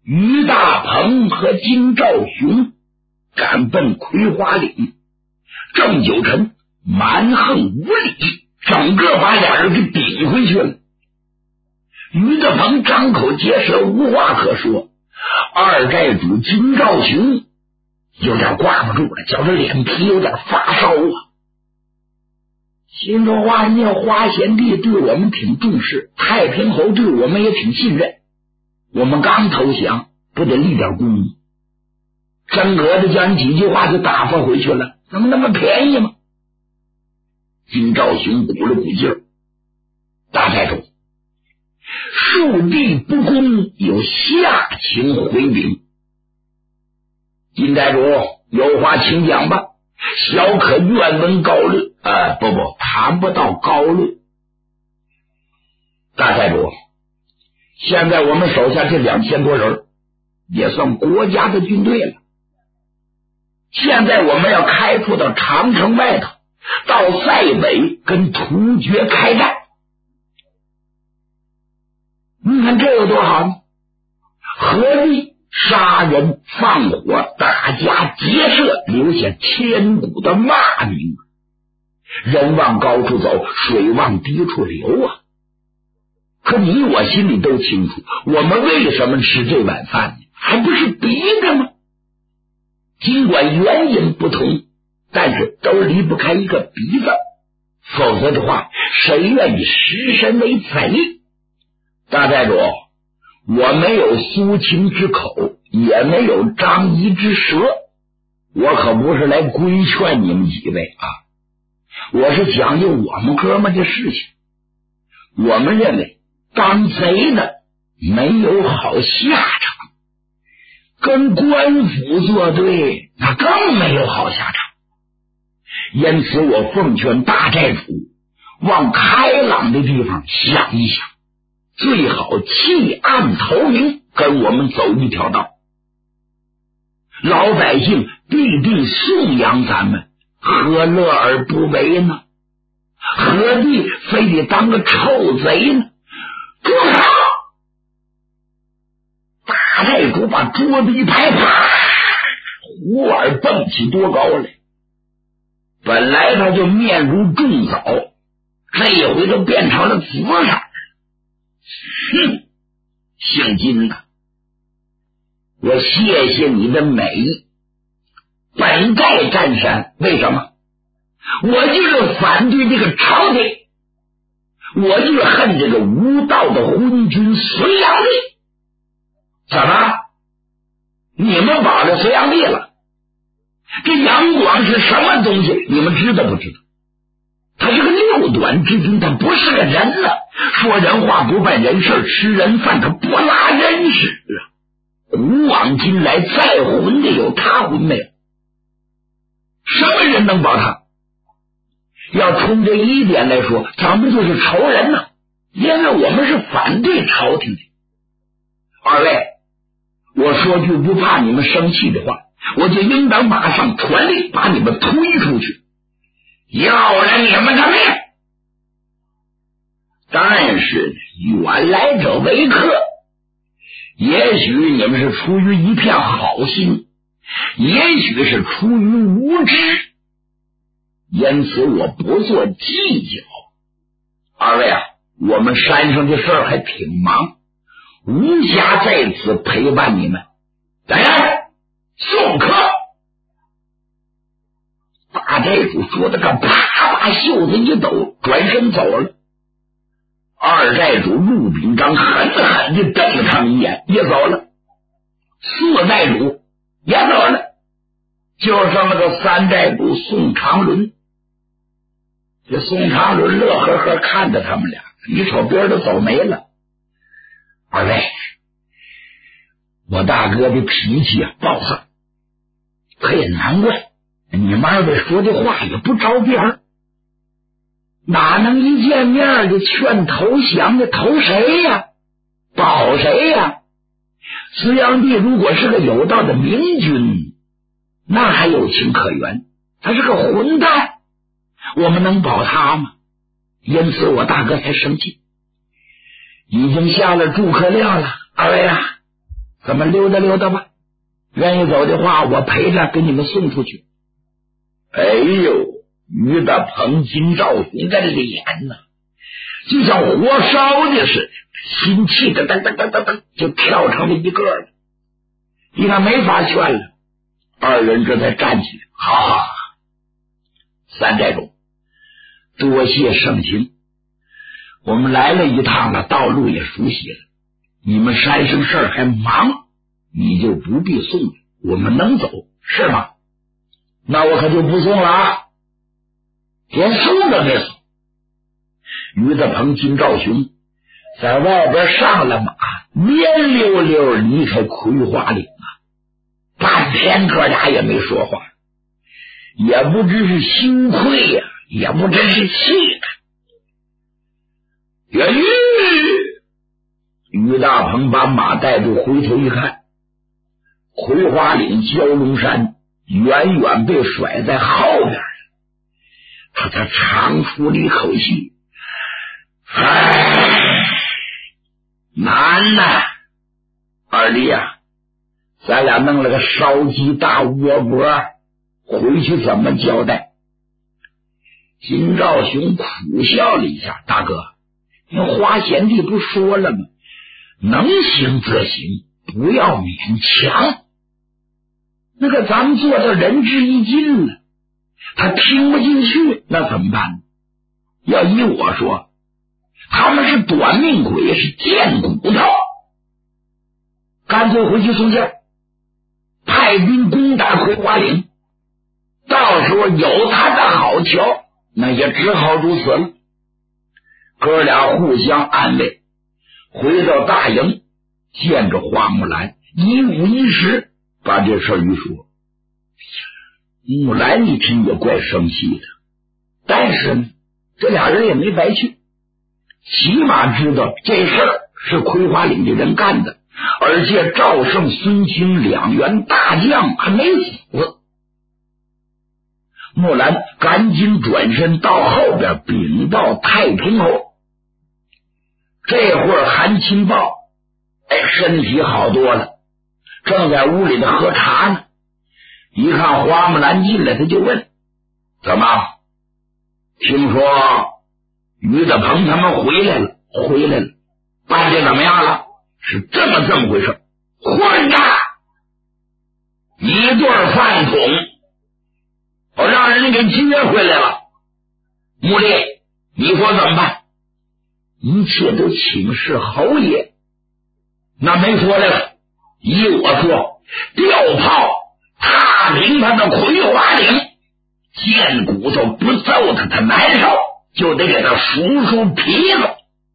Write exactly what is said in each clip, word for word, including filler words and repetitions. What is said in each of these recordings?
于大鹏和金兆雄赶奔葵花岭，郑九臣蛮横无理，整个把俩人给顶回去了。于大鹏张口结舌，无话可说。二寨主金兆雄有点挂不住了，觉着脸皮有点发烧啊。心中话，那花贤弟对我们挺重视，太平侯对我们也挺信任，我们刚投降，不得立点功？真格的讲几句话就打发回去了，怎么那么便宜吗？金兆雄鼓了鼓劲儿，大寨主，树地不公，有下情回禀。金寨主有话请讲吧，小可愿闻高论。呃，不不，谈不到高论。大寨主，现在我们手下这两千多人也算国家的军队了。现在我们要开赴到长城外头，到塞北跟突厥开战。你看这有多好呢？何必杀人放火，打家劫舍，留下千古的骂名？人往高处走，水往低处流啊！可你我心里都清楚，我们为什么吃这碗饭呢？还不是逼的吗？尽管原因不同，但是都离不开一个逼字，否则的话，谁愿意食神为贼？大寨主，我没有苏秦之口，也没有张仪之舌，我可不是来规劝你们几位啊，我是讲究我们哥们的事情。我们认为当贼的没有好下场，跟官府作对那更没有好下场。因此我奉劝大寨主往开朗的地方想一想，最好弃暗投明，跟我们走一条道。老百姓必定颂扬咱们，何乐而不为呢？何必非得当个臭贼呢？住手！大寨主把桌子一拍，啪，忽而蹦起多高来。本来他就面如重枣，这一回都变成了紫色。哼，姓金的，我谢谢你的美意，本该占山。为什么？我就是反对这个朝廷，我就是恨这个无道的昏君隋炀帝。怎么？你们保着隋炀帝了？这杨广是什么东西？你们知道不知道？他是个六短之君，他不是个人了。说人话不办人事，吃人饭他不拉人屎啊！古往今来再混的有他混没有？什么人能保他？要从这一点来说，咱们就是仇人呢，因为我们是反对朝廷的。二位，我说句不怕你们生气的话，我就应当马上传令把你们推出去，要了你们的命。但是远来者为客，也许你们是出于一片好心，也许是出于无知，因此我不做计较。二位啊，我们山上的事儿还挺忙，无暇在此陪伴你们。来，送客！大寨主说的个啪把袖子一抖，转身走了。二寨主陆秉章狠狠地瞪了他们一眼，也走了。四寨主也走了，就剩了个三寨主宋长伦。这宋长伦乐呵呵看着他们俩，一瞅别人都走没了。二位，我大哥的脾气啊暴躁，可也难怪你们二位说的话也不着边儿，哪能一见面就劝投降的投谁呀？保谁呀？隋炀帝如果是个有道的明君，那还有情可原，他是个混蛋，我们能保他吗？因此我大哥才生气，已经下了诸葛亮了。二位啊， 咱们溜达溜达吧，愿意走的话，我陪着给你们送出去。哎呦，于大鹏、金兆雄的脸呐，就像火烧的似的，心气的噔噔噔噔噔就跳成了一个了。一看没法劝了，二人这才站起来，好好好，三寨主，多谢盛情，我们来了一趟了，道路也熟悉了，你们山上事儿还忙，你就不必送了，我们能走是吗？那我可就不送了啊，连送都没送。于大鹏、金兆雄在外边上了马，面溜溜离开葵花岭啊，半天哥俩也没说话，也不知是羞愧呀、啊，也不知是气的。呀，于大鹏把马带住，回头一看，葵花岭蛟龙山远远被甩在后边，他才长出了一口气，唉，难呐，二弟呀、啊，咱俩弄了个烧鸡大窝脖，回去怎么交代？金兆雄苦笑了一下，大哥，那花贤弟不说了吗？能行则行，不要勉强。那个咱们做到仁至义尽了，他听不进去，那怎么办？要依我说，他们是短命鬼，是贱骨头，干脆回去送信，派兵攻打葵花岭，到时候有他的好瞧，那也只好如此了。哥俩互相安慰，回到大营，见着花木兰，一五一十把这事儿一说。木兰一听也怪生气的，但是呢，这俩人也没白去，起码知道这事儿是葵花岭的人干的，而且赵胜、孙清两员大将还没死。木兰赶紧转身到后边禀报太平侯。这会儿韩钦报哎，身体好多了，正在屋里的喝茶呢。一看花木兰进来，他就问：怎么？听说于大鹏他们回来了？回来了，办的怎么样了？是这么这么回事。混账！一对饭桶，我让人给接回来了。穆烈，你说怎么办？一切都请示侯爷。那没说来了，依我说，调炮踏平他的葵花岭，贱骨头不揍他他难受，就得给他数数皮子。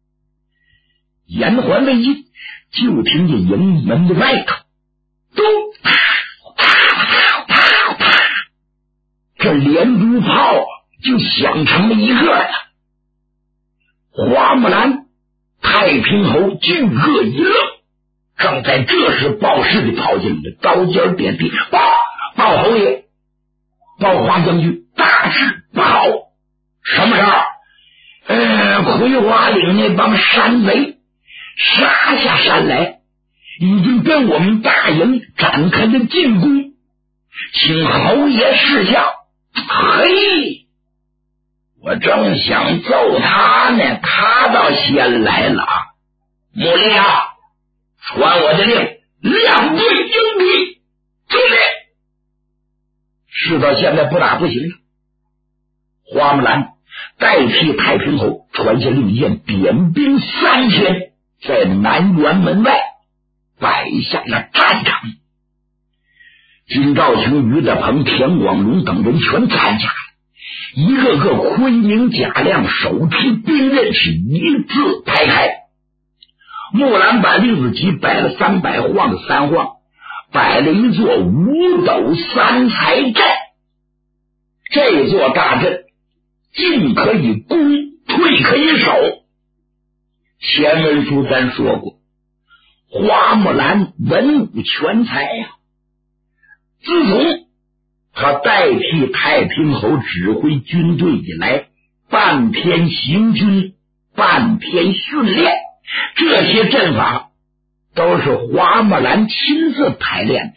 言还未尽，就听见营门的外头咚啪啪啪啪，这连珠炮就响成了一个了。花木兰、太平侯均各一愣，正在这时，报事的跑进来，高尖点地，报报侯爷，报花将军，大事不好！什么事儿？呃，葵花岭那帮山贼杀下山来，已经跟我们大营展开了进攻，请侯爷示下。嘿，我正想揍他呢，他倒先来了啊！穆烈啊，传我的令，两队应敌，注意！事到现在不打不行了。花木兰代替太平侯传下令箭，点兵三千，在南园门外摆下了战场。金兆雄、于大鹏、田广荣等人全参加了，一个个盔明甲亮，手提兵刃，是一字排开。木兰把栗子集摆了三百晃的三晃，摆了一座五斗三才阵。这座大阵进可以攻，退可以守。前文书咱说过，花木兰文武全才呀、啊。自从他代替太平侯指挥军队以来，半天行军，半天训练，这些阵法都是花木兰亲自排练的，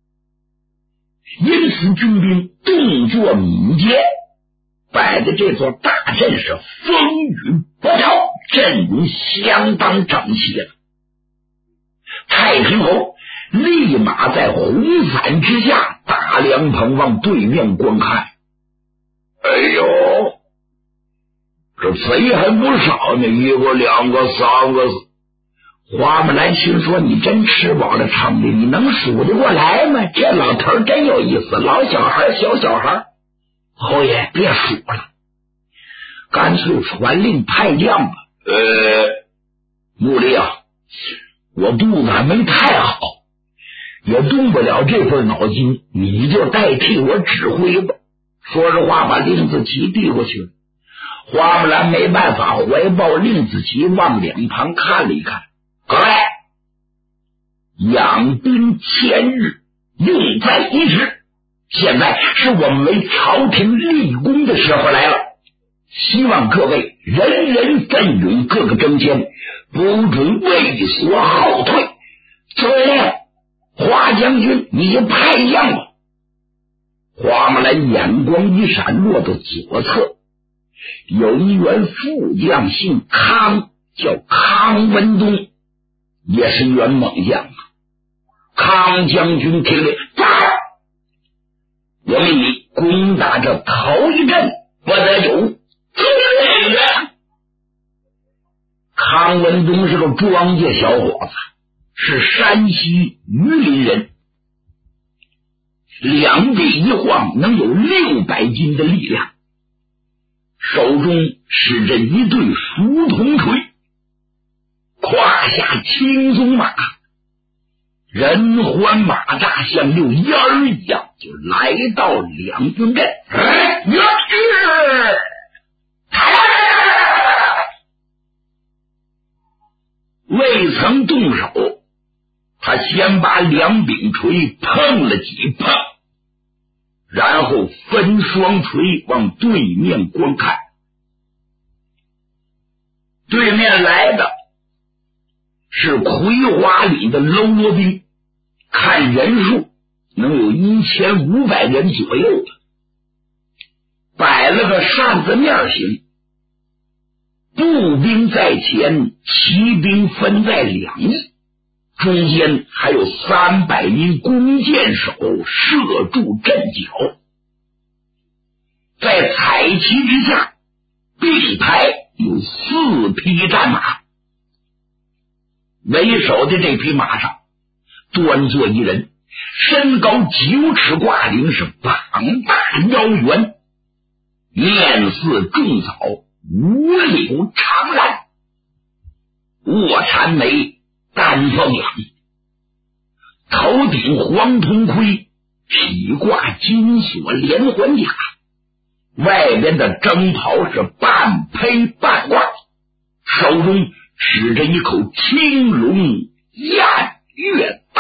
因此军兵动作敏捷，摆的这座大阵是风雨不调，阵容相当整齐了。太平侯立马在红伞之下打两棚往对面观看。哎呦，这贼还不少呢，一个两个三个。花木兰心说，你真吃饱了撑的，你能数得过来吗？这老头真有意思，老小孩小小孩。侯爷别数了，干脆传令派将吧。呃，穆力啊，我肚子还没太好，也动不了这份脑筋，你就代替我指挥吧。说实话，把令子旗递过去了。花木兰没办法，怀抱令子旗往两旁看了一看。各位，养兵千日，用在一时，现在是我们为朝廷立功的时候来了，希望各位人人奋勇，各个争先，不准畏缩后退。诸位，花将军，你就派将吧。花木兰眼光一闪，落到左侧，有一员副将姓康，叫康文东，也是员猛将啊。康将军听令，在我命你攻打这头一阵，不得有罪人。康文东是个庄稼小伙子，是山西榆林人，两臂一晃能有六百斤的力量，手中使着一对熟铜锤，胯下青鬃马，人欢马大，像溜烟儿一样就来到两军阵。哎呀！未曾动手，他先把两柄锤碰了几碰，然后分双锤往对面观看。对面来的是葵花里的喽啰兵，看人数能有一千五百人左右的，摆了个扇子面形，步兵在前，骑兵分在两翼，中间还有三百名弓箭手射住阵脚。在彩旗之下并排有四匹战马，为首的这匹马上端坐一人，身高九尺挂领，是膀大腰圆，面似种草，五柳长髯，卧蚕眉，丹凤眼，头顶黄铜盔，体挂金锁连环甲，外边的征袍是半披半挂，手中持着一口青龙偃月刀。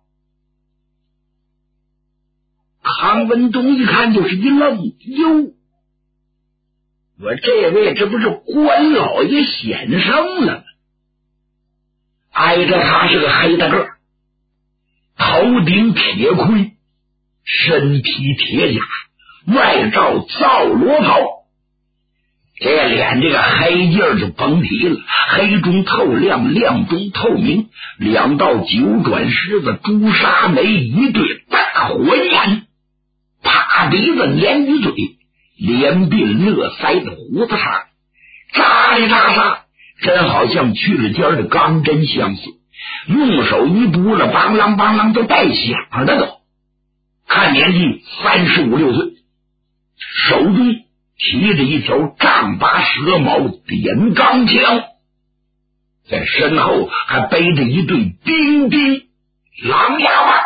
康文东一看就是一愣，哟，我这位这不是关老爷显圣了吗？挨着他是个黑大个，头顶铁盔，身披铁甲，外罩皂罗袍，这脸这个黑劲儿就甭提了，黑中透亮，亮中透明，两道九转狮子，朱砂眉，一对大火眼，趴鼻子，鲶鱼嘴，连鬓乐腮的胡子茬，扎里扎沙，真好像去了尖的钢针相似，用手一拨了，梆啷梆啷都带响的都，看年纪三十五六岁，手中提着一条丈八蛇矛点钢枪，在身后还背着一对钉钉狼牙棒。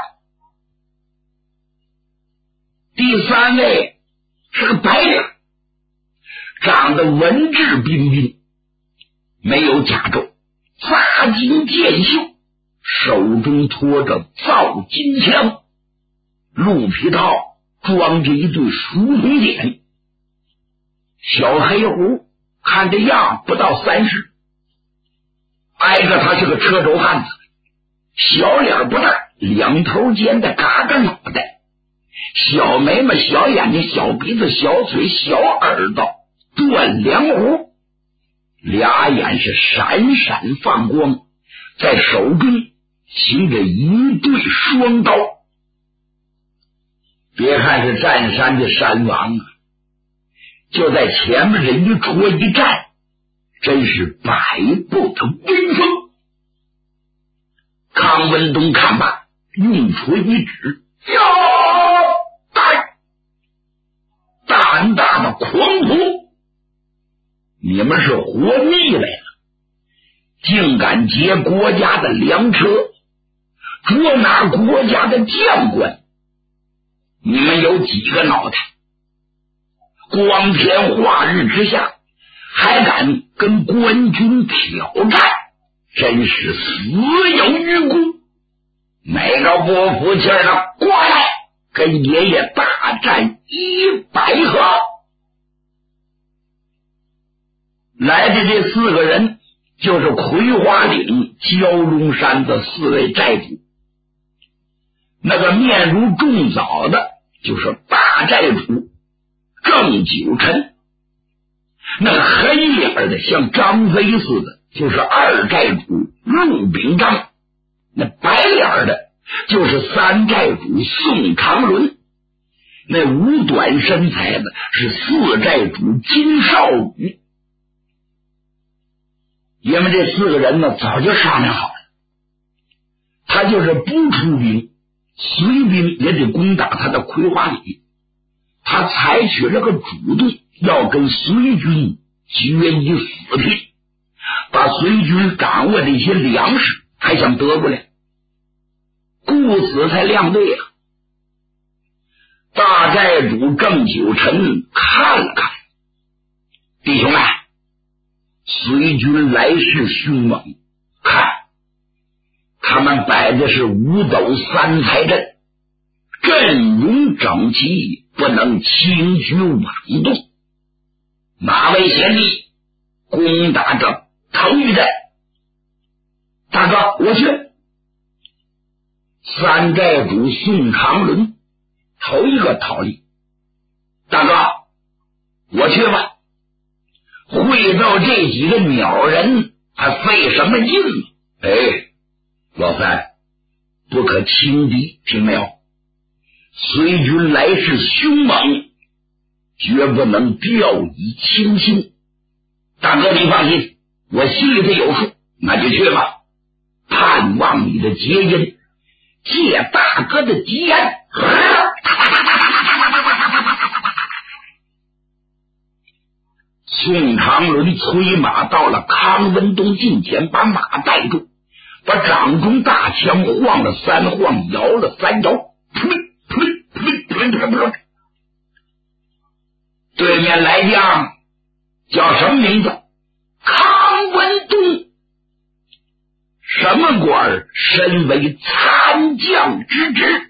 第三位是个白脸，长得文质彬彬，没有甲胄，扎金箭袖，手中托着造金枪，鹿皮套装着一对熟铜锏，小黑胡，看这样不到三十，挨着他是个车轴汉子， 小脸不大，两头尖的嘎嘎脑袋，小眉毛、小眼睛、小鼻子、小嘴、小耳朵，断梁胡，俩眼是闪闪放光，在手中行着一对双刀。别看是占山的山王啊，就在前面这一戳一站，真是百步的威风。康文东看罢，用锤一指，哟，大胆大的狂徒，你们是活腻来了，竟敢劫国家的粮车，捉拿国家的将官，你们有几个脑袋？光天化日之下还敢跟官军挑战，真是死有余辜！哪个不服气的过来跟爷爷大战一百合？来的这四个人就是葵花岭蛟龙山的四位寨主，那个面如重枣的就是大寨主郑九臣，那个黑脸的像张飞似的就是二寨主陆秉章，那白脸的就是三寨主宋长伦，那五短身材的是四寨主金少宇。因为这四个人呢早就商量好了，他就是不出兵，随兵也得攻打他的葵花里。他采取了个主动，要跟隋军决一死拼，把隋军掌握的一些粮食还想得过来，故此才亮队啊。大寨主郑九臣看了看，弟兄啊，隋军来势凶猛，看他们摆的是五斗三才阵，阵容整齐，不能轻举妄动。哪位贤弟攻打这头一阵？大哥，我去。三寨主宋长伦头一个逃离，大哥，我去吧。会到这几个鸟人还费什么劲呢？哎，老三，不可轻敌，听没有？隋军来势凶猛，绝不能掉以轻心。大哥你放心，我心里头有数，那就去吧。盼望你的结因，借大哥的吉言。宋长伦催马到了康文东近前，把马带住，把掌中大枪晃了三晃，摇了三摇，噗噗噗噗噗噗。对面来将叫什么名字？康文东。什么官儿？身为参将之职。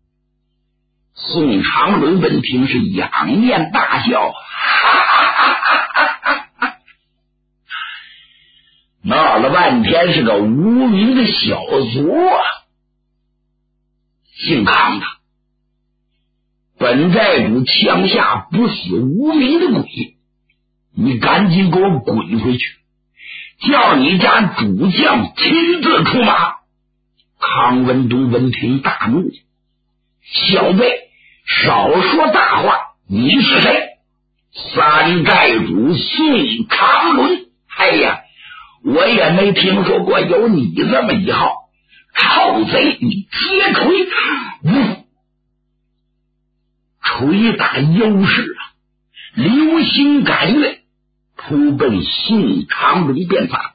宋长伦闻听是仰面大笑，哈哈哈哈哈哈！闹了半天是个无名的小卒啊，姓康的。本寨主枪下不死无名的鬼，你赶紧给我滚回去，叫你家主将亲自出马。康文东闻听大怒，小辈少说大话，你是谁？三寨主宋长伦。哎呀，我也没听说过有你这么一号臭贼，你接锤！呜，捶打优势啊，流星赶月，扑奔宋长伦便发。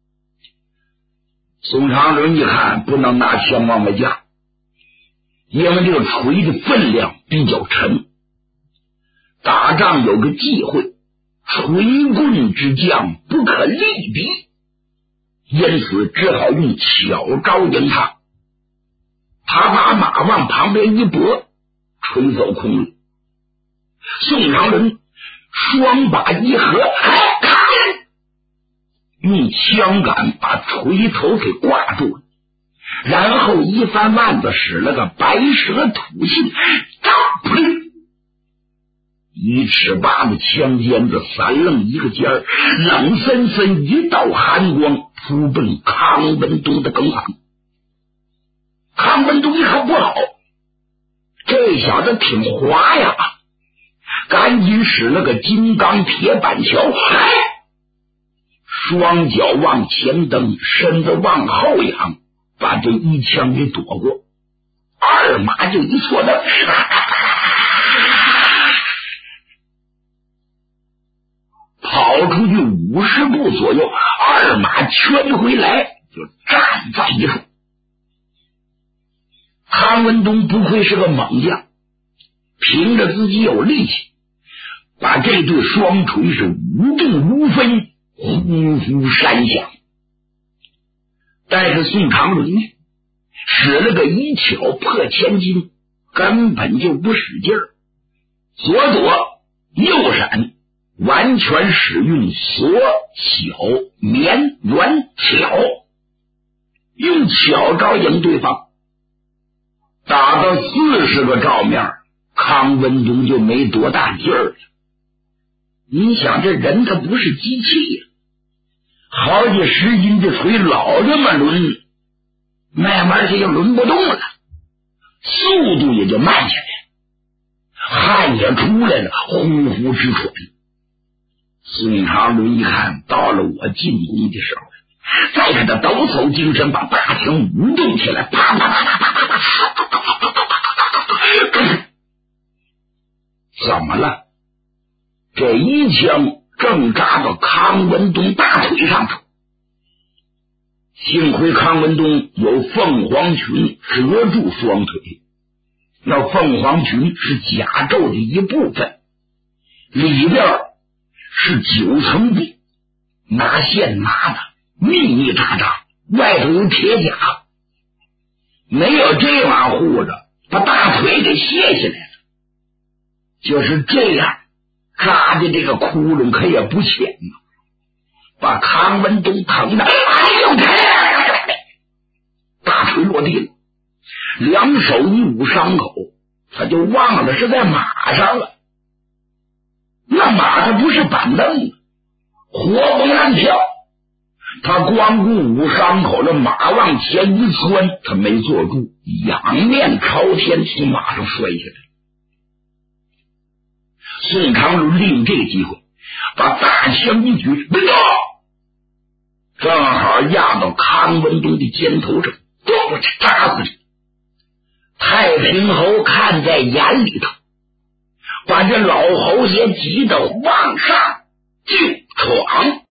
宋长伦一看不能拿枪往外架，因为这个锤的分量比较沉，打仗有个忌讳，锤棍之将不可力敌，因此只好用巧招迎他。他把马往旁边一拨，锤走空了。宋长伦双把一合，哎，看，用枪杆把锤头给挂住了， 然后一翻腕子，使了个白蛇吐信，当噗！一尺八的枪尖子三愣一个尖儿，冷森森一道寒光扑奔康文东的梗旁。康文东一看不好，这小子挺滑呀，赶紧使了个金刚铁板桥，哎，双脚往前蹬，身子往后仰，把这一枪给躲过。二马就一错蹬，跑出去五十步左右，二马圈回来就站在一处。康文东不愧是个猛将，凭着自己有力气，把这对双锤是无动无分，呼呼山响。但是宋长伦呢，使了个一巧破千金，根本就不使劲儿，左躲右闪，完全使用锁小绵软巧，用巧招赢对方。打到四十个照面，康文东就没多大劲儿了。你想这人他不是机器呀、啊，好几十斤的锤老这么抡，慢慢他就抡不动了，速度也就慢下来，汗也出来了，呼呼直喘。宋长伦一看到了我进攻的时候，再看他抖擞精神，把大枪舞动起来，啪啪啪啪啪啪啪，怎么了？这一枪正扎到康文东大腿上头，幸亏康文东有凤凰群遮住双腿，那凤凰群是甲胄的一部分，里边是九层壁，拿线拿的密密扎扎，外头有铁甲，没有这玩意儿护着，把大腿给卸下来了。就是这样扎的这个窟窿可也不浅啊，把康文东疼的哎呦，大锤落地了，两手一捂伤口，他就忘了是在马上了。那马它不是板凳，活蹦乱跳，他光顾捂伤口了，马往前一窜，他没坐住，仰面朝天从马上摔下来。宋长伦利用这个机会，把大枪一举，别动，正好压到康文东的肩头上，咚，扎死去。太平侯看在眼里头，把这老侯爷急得往上就闯。